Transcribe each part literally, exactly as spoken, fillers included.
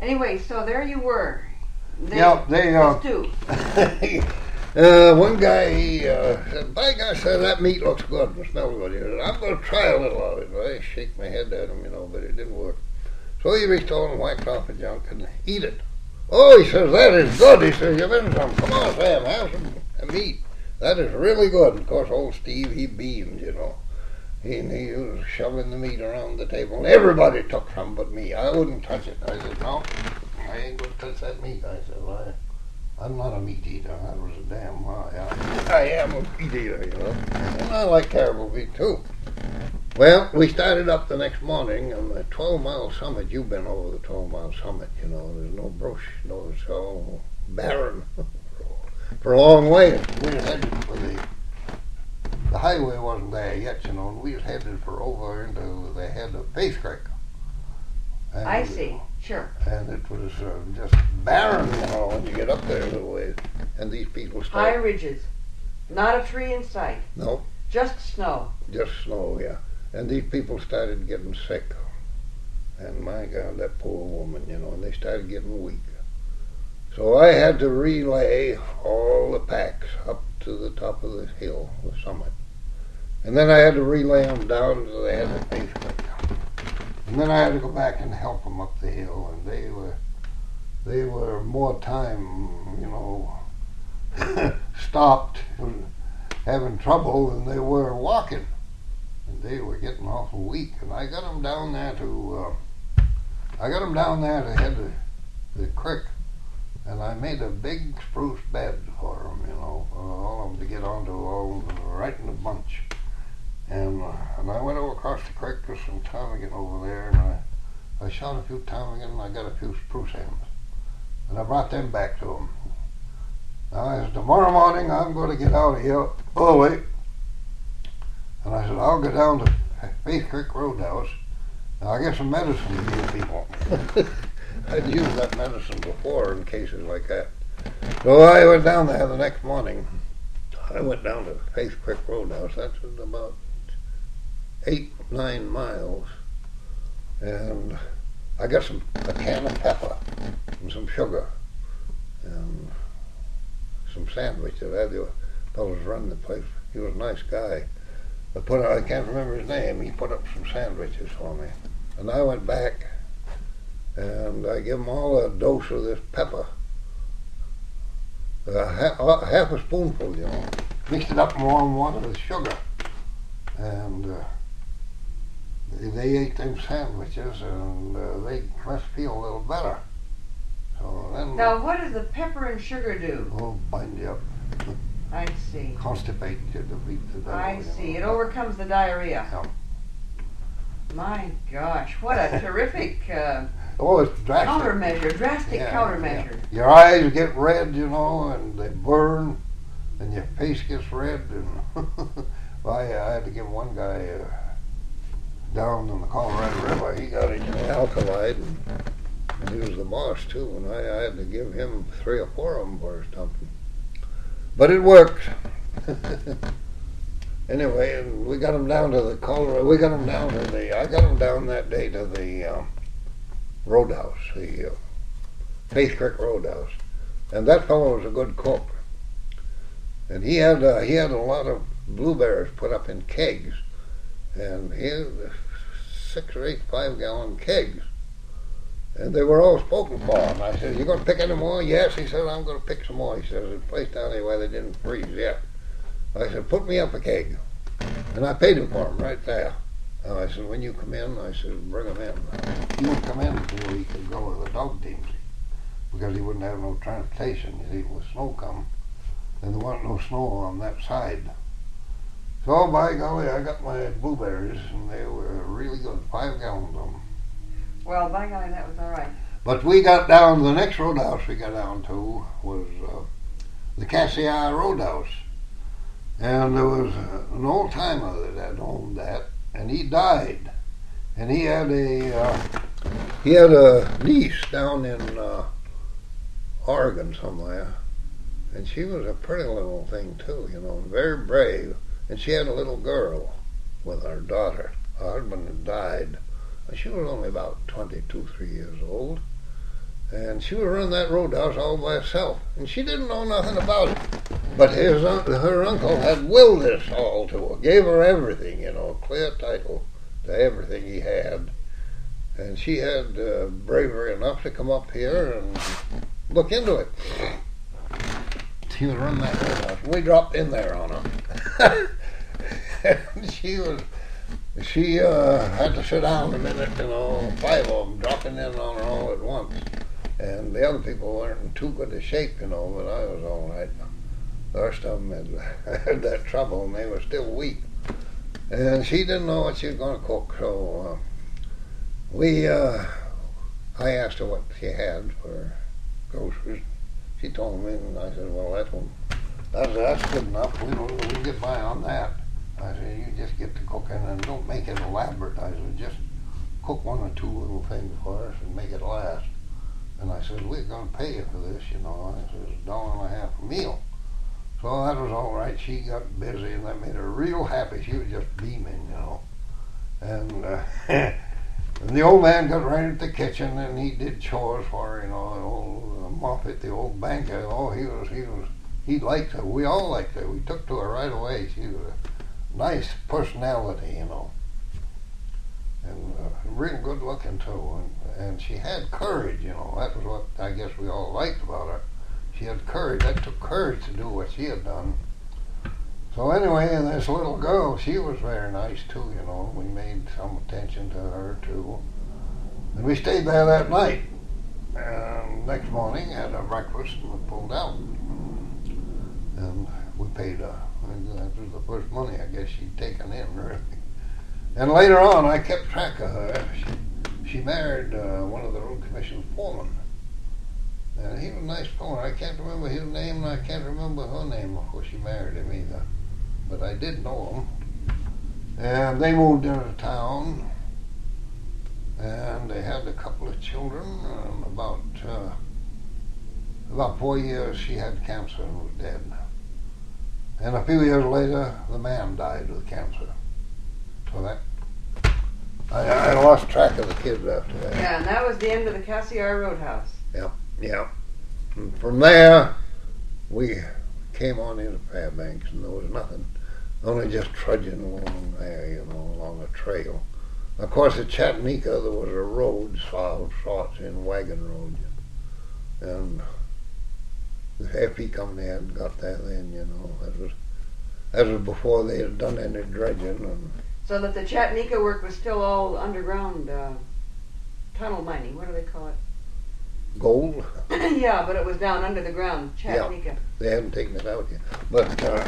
Anyway, so there you were. They, yeah, they, uh, stew. uh, one guy, he, uh, said, by gosh, uh, that meat looks good and smells good. He said, I'm going to try a little of it. Well, I shake my head at him, you know, but it didn't work. So he reached over and whacked off a chunk and eat it. Oh, he says, that is good. He says, you've in some. Come on, Sam, have some meat. That is really good. Of course, old Steve, he beamed, you know. He, he was shoving the meat around the table, and everybody took some but me. I wouldn't touch it. I said, no, I ain't going to touch that meat. I said, well, I, I'm not a meat eater. That was a damn lie. I, I am a meat eater, you know. And I like caribou meat, too. Well, we started up the next morning on the twelve-mile summit. You've been over the twelve-mile summit, you know. There's no brush, no, it's all barren for a long way. We were headed for the... The highway wasn't there yet, you know, and we was headed for over into the head of Faith Creek. And, I see, sure. And it was uh, just barren, you know, when you get up there a little ways. And these people started... High ridges. Not a tree in sight. No. Just snow. Just snow, yeah. And these people started getting sick. And my God, that poor woman, you know, and they started getting weak. So I had to relay all the packs up to the top of the hill, the summit. And then I had to relay them down to the head of Faith Creek. And then I had to go back and help them up the hill, and they were, they were more time, you know, stopped, having trouble than they were walking. And they were getting awful weak, and I got them down there to, uh, I got them down there to head the, the creek. And I made a big spruce bed for them, you know, for all of them to get onto, all right in a bunch. And uh, and I went over across the creek with some ptarmigan over there, and I, I shot a few ptarmigan, and I got a few spruce hens. And I brought them back to them. Now I said, tomorrow morning I'm going to get out of here early. And I said, I'll go down to Faith Creek Roadhouse, and I'll get some medicine to give people. I'd used that medicine before in cases like that. So I went down there the next morning. I went down to Faith Creek Roadhouse. That's about eight, nine miles. And I got some a can of pepper and some sugar and some sandwiches. I had the fellows run the place. He was a nice guy. I put I can't remember his name. He put up some sandwiches for me. And I went back and I give them all a dose of this pepper. Uh, half, uh, half a spoonful, you know. Mixed it up in warm water with sugar. And uh, they, they ate them sandwiches, and uh, they must feel a little better. So then... Now, what does the pepper and sugar do? Oh, bind you up. I see. Constipate you to beat the devil. I you see. know. It overcomes the diarrhea. Yeah. My gosh, what a terrific uh, Oh, it's drastic. countermeasure, drastic Yeah, countermeasure. yeah. Your eyes get red, you know, and they burn, and your face gets red. And well, I, I had to give one guy uh, down in the Colorado River. He got it, you know, alkalide, and, and he was the boss too. And I, I had to give him three or four of them for his something. But it worked. Anyway, and we got him down to the Colorado. We got him down to the. I got him down that day to the uh, Roadhouse, the uh, Faith Creek Roadhouse, and that fellow was a good cook. And he had uh, he had a lot of blueberries put up in kegs, and he had six or eight five-gallon kegs, and they were all spoken for. And I said, "You going to pick any more?" Yes, he said, "I'm going to pick some more." He says, "There's a place down there where they didn't freeze yet." I said, "Put me up a keg," and I paid him for them right there. And I said, "When you come in," I said, "bring them in." He would come in until he could go with the dog teams, because he wouldn't have no transportation. You see, with snow come, and there wasn't no snow on that side. So by golly, I got my blueberries, and they were really good, five gallons of them. Well, by golly, that was all right. But we got down, the next roadhouse we got down to was uh, the Cassiar Roadhouse. And there was uh, an old timer that owned that, and he died. And he had a uh, he had a niece down in uh, Oregon somewhere, and she was a pretty little thing too, you know, very brave. And she had a little girl with her daughter. Her husband had died. She was only about twenty-two, three years old. And she was running that roadhouse all by herself, and she didn't know nothing about it. But his her uncle had willed this all to her, gave her everything, you know, clear title to everything he had. And she had uh, bravery enough to come up here and look into it. She was running that roadhouse. We dropped in there on her. And she was, she uh, had to sit down a minute, you know, five of them dropping in on her all at once. And the other people weren't in too good a shape, you know, but I was all right. The rest of them had, had that trouble, and they were still weak. And she didn't know what she was going to cook, so uh, we, uh, I asked her what she had for groceries. She told me, and I said, well, that's, one, that's, that's good enough. We don't, we can get by on that. I said, you just get to cooking and don't make it elaborate. I said, just cook one or two little things for us and make it last. And I said, we're going to pay you for this, you know. I said, it's a dollar and a half a meal. So that was all right. She got busy, and that made her real happy. She was just beaming, you know. And, uh, and the old man got right at the kitchen, and he did chores for her, you know. The old uh, Moffat, the old banker, oh, he was, he was, he liked her. We all liked her. We took to her right away. She was a nice personality, you know. And uh, real good looking too, and, and she had courage, you know. That was what I guess we all liked about her. She had courage. That took courage to do what she had done. So anyway, and this little girl, she was very nice too, you know. We made some attention to her too, and we stayed there that night. And next morning, had our breakfast, and we pulled out, and we paid her. And that was the first money I guess she'd taken in, really. And later on, I kept track of her. She, she married uh, one of the road commission foremen. And he was a nice fellow. I can't remember his name, and I can't remember her name before she married him either. But I did know him. And they moved into town, and they had a couple of children. And about uh, about four years, she had cancer and was dead. And a few years later, the man died with cancer. So that, I, I lost track of the kids after that. Yeah, and that was the end of the Cassiar Roadhouse. Yeah, yeah. And from there, we came on into Fairbanks, and there was nothing, only just trudging along there, you know, along a trail. Of course, at Chattanooga, there was a road, sorts in Wagon Road, and the F P company had got there then, you know. That was that was before they had done any dredging. And so that the Chattanooga work was still all underground uh, tunnel mining. What do they call it? Gold? Yeah, but it was down under the ground, Chattanooga. Yeah, they hadn't taken it out yet. But, uh,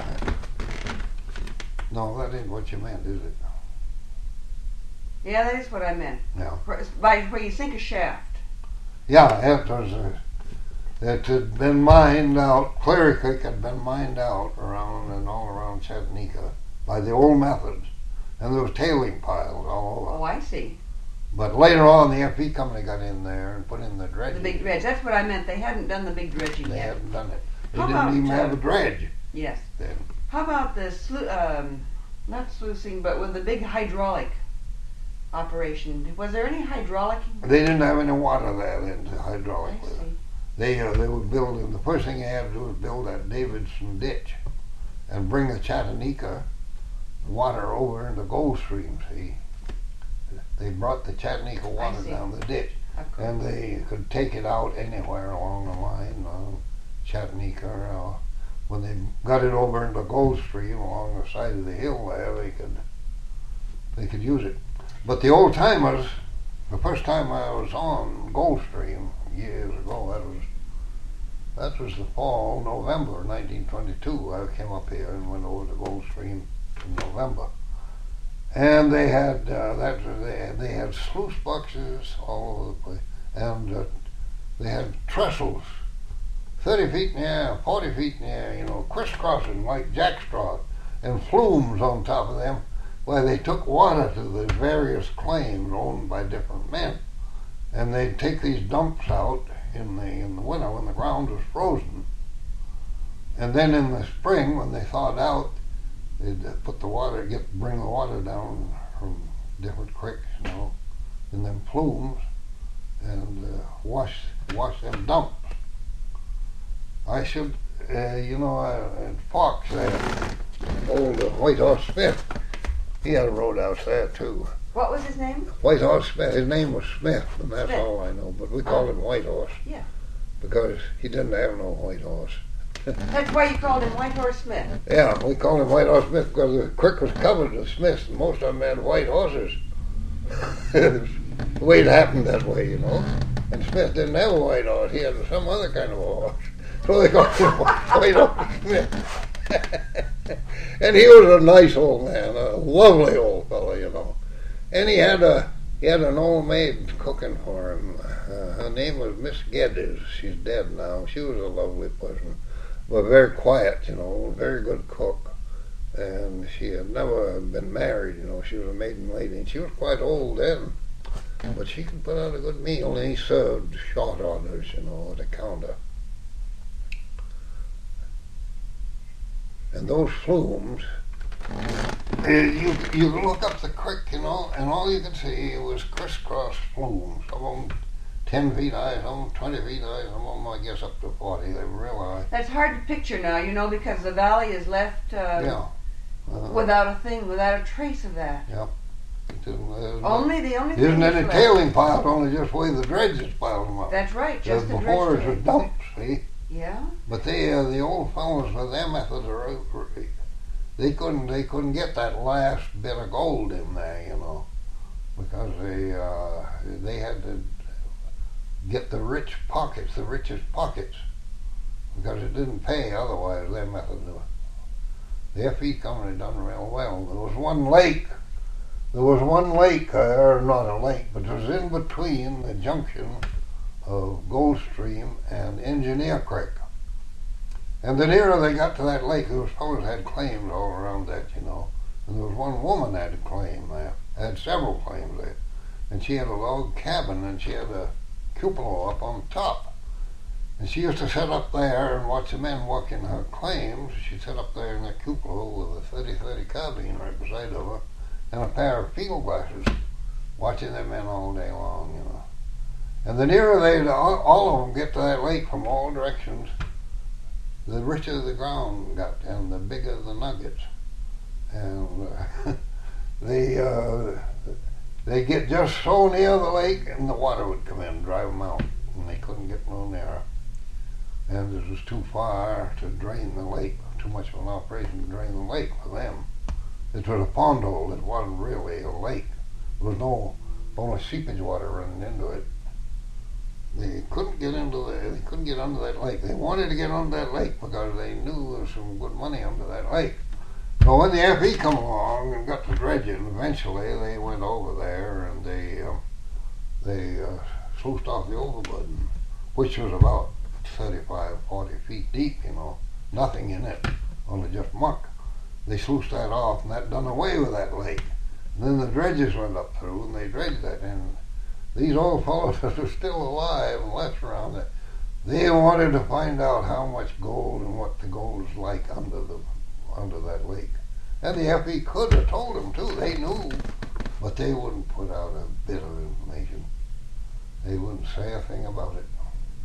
no, that ain't what you meant, is it? Yeah, that is what I meant. Yeah. Where, by where you sink a shaft. Yeah, it was, uh, it had been mined out, Clary Creek had been mined out around and all around Chattanooga by the old methods. And there was tailing piles all over. Oh, I see. But later on, the F P company got in there and put in the dredging. The big dredge. That's what I meant. They hadn't done the big dredging They yet. hadn't done it. They How didn't about, even uh, have a dredge Yes. then. How about the slu- um, not sluicing, but with the big hydraulic operation? Was there any hydraulic? They didn't have any water there then to hydraulic I with. see. They uh, they would build, and the first thing they had to do was build that Davidson ditch and bring the Chattanooga water over into Gold Stream, see. They brought the Chattanooga water see. down the ditch, Of course. and they could take it out anywhere along the line, uh, Chattanooga. Uh, when they got it over into Gold Stream along the side of the hill there, they could they could use it. But the old timers, the first time I was on Gold Stream years ago, that was that was the fall, November nineteen twenty-two. I came up here and went over to Gold Stream in November. And they had uh, that they had, they had sluice boxes all over the place, and uh, they had trestles, thirty feet in the air, forty feet in the air, you know, crisscrossing like jackstraw, and flumes on top of them, where they took water to the various claims owned by different men, and they'd take these dumps out in the in the winter when the ground was frozen, and then in the spring when they thawed out, they'd put the water, get bring the water down from different creeks, you know, in them plumes, and uh, wash wash them dumps. I should, uh, you know, uh, at Fox, uh, old uh, White Horse Smith, he had a roadhouse there too. What was his name? White Horse Smith. His name was Smith, and that's Smith. all I know. But we called Oh. him White Horse. Yeah. Because he didn't have no white horse. That's why you called him White Horse Smith. Yeah, we called him White Horse Smith because the creek was covered with Smiths, and most of them had white horses. The way it happened that way, you know. And Smith didn't have a white horse; he had some other kind of a horse. So they called him White Horse Smith. And he was a nice old man, a lovely old fellow, you know. And he had a he had an old maid cooking for him. Uh, her name was Miss Geddes. She's dead now. She was a lovely person, but very quiet, you know, a very good cook. And she had never been married, you know. She was a maiden lady, and she was quite old then. But she could put out a good meal, and he served short orders, you know, at the counter. And those flumes, uh, you you look up the creek, you know, and all you could see was crisscross flumes. Some of them ten feet high, some of them twenty feet high, some of them I guess up to forty. They were real high. That's hard to picture now, you know, because the valley is left uh, Yeah. Uh, without a thing, without a trace of that. Yeah. It isn't, there's no- Only the only There thing isn't that's any left. tailing piled, only just where the dredges piled them up. That's right, just the before dredge it was trail. dumps, see? Yeah. But they, uh, the old fellows with their method, are- they couldn't, they couldn't get that last bit of gold in there, you know, because they, uh, they had to get the rich pockets, the richest pockets, because it didn't pay otherwise. Their method. The F E company done real well. There was one lake. There was one lake, uh, or not a lake, but it was in between the junction of Goldstream and Engineer Creek. And the nearer they got to that lake, those fellows had claims all around that, you know. And there was one woman that had a claim there, had several claims there. And she had a log cabin, and she had a cupola up on top. And she used to sit up there and watch the men working her claims. She'd sit up there in that cupola with a thirty thirty carbine right beside of her, and a pair of field glasses, watching them men all day long, you know. And the nearer they, all, all of them get to that lake from all directions, the richer the ground got and the bigger the nuggets. And uh, they uh, they get just so near the lake, and the water would come in and drive them out, and they couldn't get no nearer. And it was too far to drain the lake, too much of an operation to drain the lake for them. It was a pond hole. It wasn't really a lake. There was no only seepage water running into it. They couldn't get into the. They couldn't get under that lake. They wanted to get under that lake because they knew there was some good money under that lake. So when the F E come along and got to dredging, eventually they went over there and they uh, they uh, sluiced off the overburden, which was about thirty-five, forty feet deep. You know, nothing in it, only just muck. They sluiced that off, and that done away with that lake. And then the dredges went up through, and they dredged that. And these old fellows that are still alive and left around it, they wanted to find out how much gold and what the gold was like under the under that lake. And the F E could have told them too. They knew, but they wouldn't put out a bit of information. They wouldn't say a thing about it.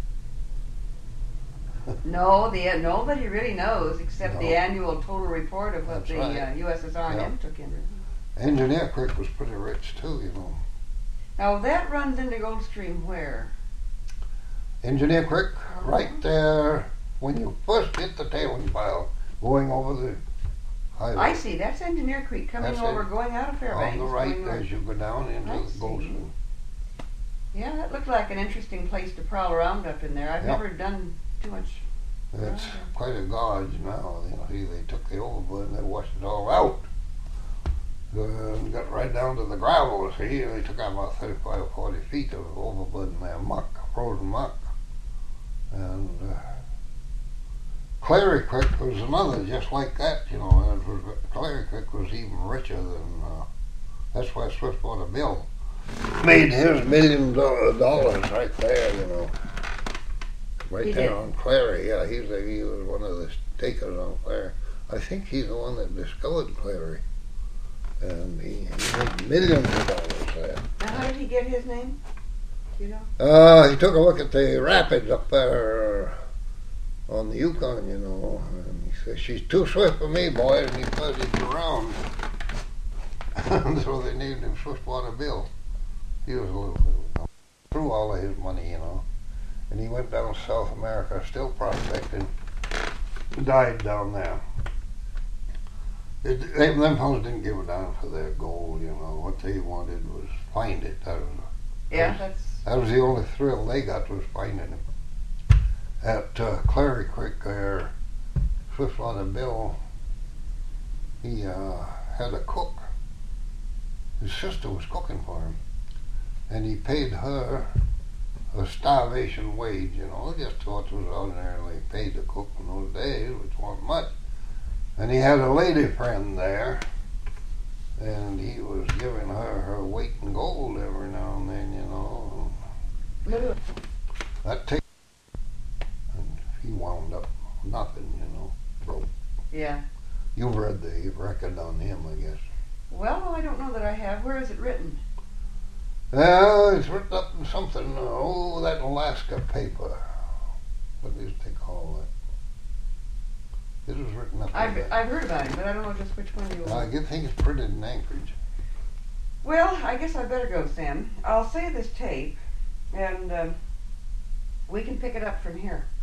No, the nobody really knows except No. the annual total report of what That's the right. uh, U S S R and M Yeah. took in. Engineer Creek was pretty rich too, you know. Now that runs into Goldstream where? Engineer Creek, right there when you first hit the tailing pile, going over the highway. I see. That's Engineer Creek coming That's over, it. going out of Fairbanks. On the right going north. as you go down into I the see. Goldstream. Yeah, that looked like an interesting place to prowl around up in there. I've Yeah. never done too much. It's Right. quite a gorge now. You know, see, they took the overburden, they washed it all out. Uh, and got right down to the gravel. See, they took out about thirty-five, forty feet of overburden there, muck, frozen muck. And uh, Clary Creek was another just like that, you know. And it was, Clary Creek was even richer than. Uh, that's why Swiftwater Bill made his million do- dollars right there, you know. Right He there did. on Clary, yeah, he was, he was one of the takers on Clary. I think he's the one that discovered Clary. And he, he made millions of dollars there. Now, how did he get his name? you know? Uh, he took a look at the rapids up there on the Yukon, you know, and he said, she's too swift for me, boy, and he fuzzied around. So they named him Swiftwater Bill. He was a little bit through all of his money, you know. And he went down to South America, still prospecting, died down there. It, they, them fellas didn't give a damn for their gold, you know. What they wanted was find it. That was, Yeah, that was, that's... that was the only thrill they got, was finding it. At uh, Clary Creek there, Swiftwater Bill, he uh, had a cook. His sister was cooking for him, and he paid her a starvation wage, you know, just what was ordinarily paid to cook in those days, which wasn't much. And he had a lady friend there, and he was giving her her weight in gold every now and then, you know. That takes, and he wound up nothing, you know, broke. Yeah. You've read the record on him, I guess. Well, I don't know that I have. Where is it written? Well, it's written up in something, oh, that Alaska paper. What is they call it? It was written up I've, in that. I've heard about him, but I don't know just which one you I want. get- think it's printed in Anchorage. Well, I guess I better go, Sam. I'll save this tape, and um, we can pick it up from here.